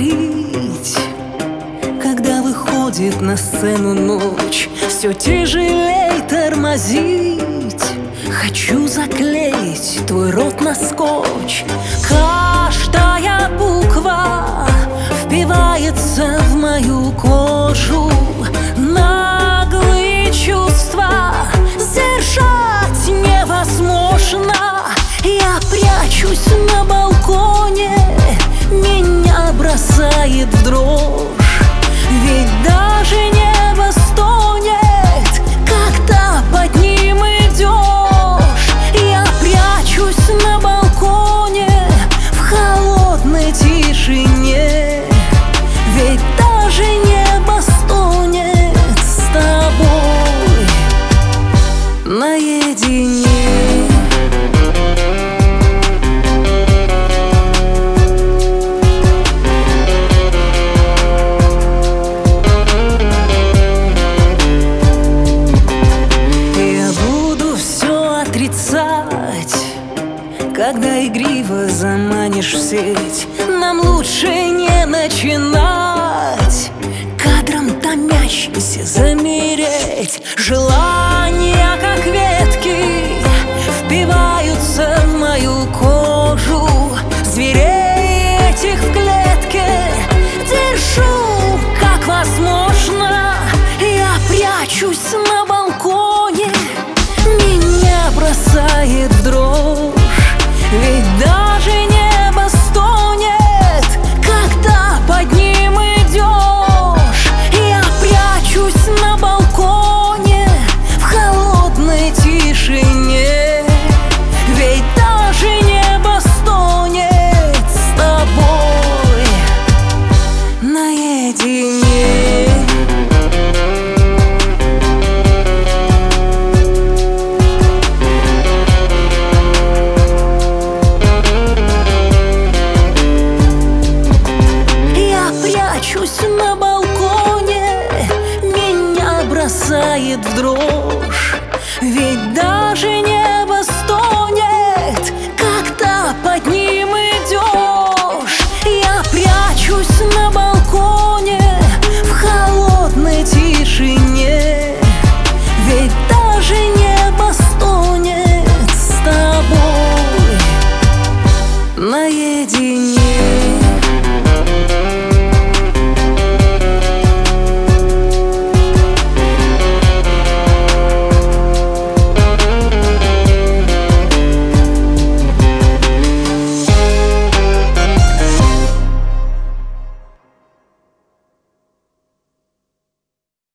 говорить. Когда выходит на сцену ночь, все тяжелей тормозить. Хочу заклеить твой рот на скотч. Каждая буква впивается в мою кожу. Наглые чувства сдержать невозможно. Я прячусь на балконе, меня бросает в дрожь. Ведь даже небо стонет, когда под ним идешь. Я прячусь на балконе в холодной тишине. Ведь даже небо стонет с тобой наедине. Когда игриво заманишь в сеть, нам лучше не начинать. Кадром томящимся замереть. Желания, как ветки, впиваются в мою кожу. Зверей этих в клетке держу, как возможно. Я прячусь на балконе, меня бросает в дрожь. Ведь даже небо стонет, когда под ним идешь. Я прячусь на балконе в холодной тишине. Ведь даже небо стонет с тобой наедине. Прячусь на балконе, меня бросает в дрожь. Ведь даже не